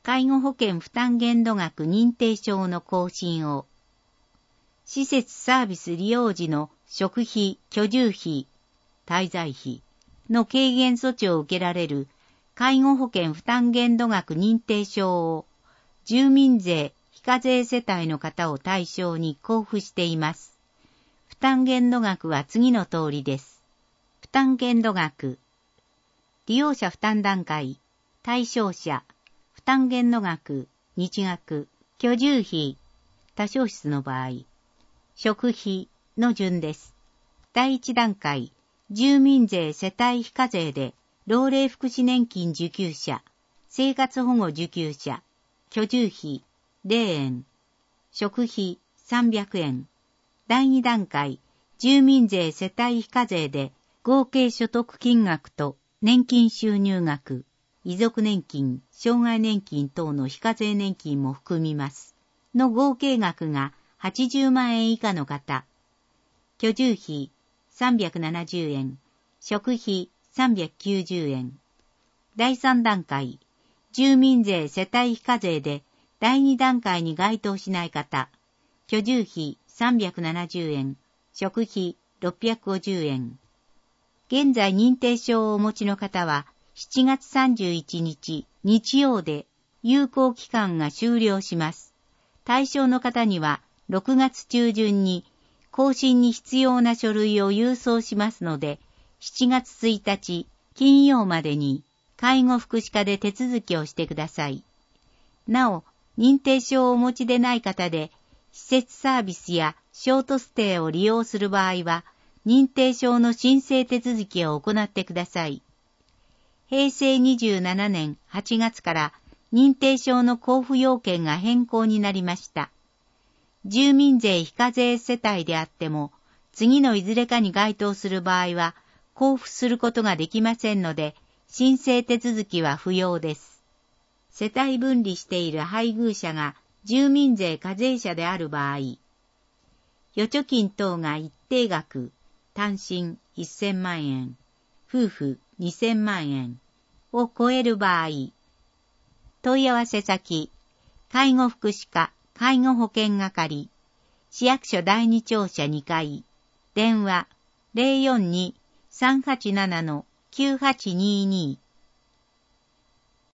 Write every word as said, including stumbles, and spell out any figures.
介護保険負担限度額認定証の更新を、施設サービス利用時の食費、居住費、滞在費の軽減措置を受けられる介護保険負担限度額認定証を住民税非課税世帯の方を対象に交付しています。負担限度額は次の通りです。負担限度額、利用者負担段階、対象者、負担限度額、日額、居住費、多床室の場合、食費の順です。第一段階、住民税世帯非課税で、老齢福祉年金受給者、生活保護受給者、居住費ゼロえん、食費さんびゃくえん。第二段階、住民税世帯非課税で、合計所得金額と年金収入額、遺族年金、障害年金等の非課税年金も含みます。の合計額がはちじゅうまんえん以下の方、居住費さんびゃくななじゅうえん、食費さんびゃくきゅうじゅうえん。第三段階、住民税世帯非課税で第二段階に該当しない方、居住費さんびゃくななじゅうえん、食費ろっぴゃくごじゅうえん。現在認定証をお持ちの方はしちがつさんじゅういちにち日曜で有効期間が終了します。対象の方にはろくがつちゅうじゅんに更新に必要な書類を郵送しますので、しちがつついたち金曜までに介護福祉課で手続きをしてください。なお、認定証をお持ちでない方で、施設サービスやショートステイを利用する場合は、認定証の申請手続きを行ってください。へいせいにじゅうななねんはちがつから認定証の交付要件が変更になりました。住民税非課税世帯であっても、次のいずれかに該当する場合は、交付することができませんので、申請手続きは不要です。世帯分離している配偶者が住民税課税者である場合、預貯金等が一定額、単身せんまんえん、夫婦にせんまんえんを超える場合、問い合わせ先、介護福祉課介護保険係、市役所第二庁舎にかい、電話 ゼロよんに さんはちなな きゅうはちにーにー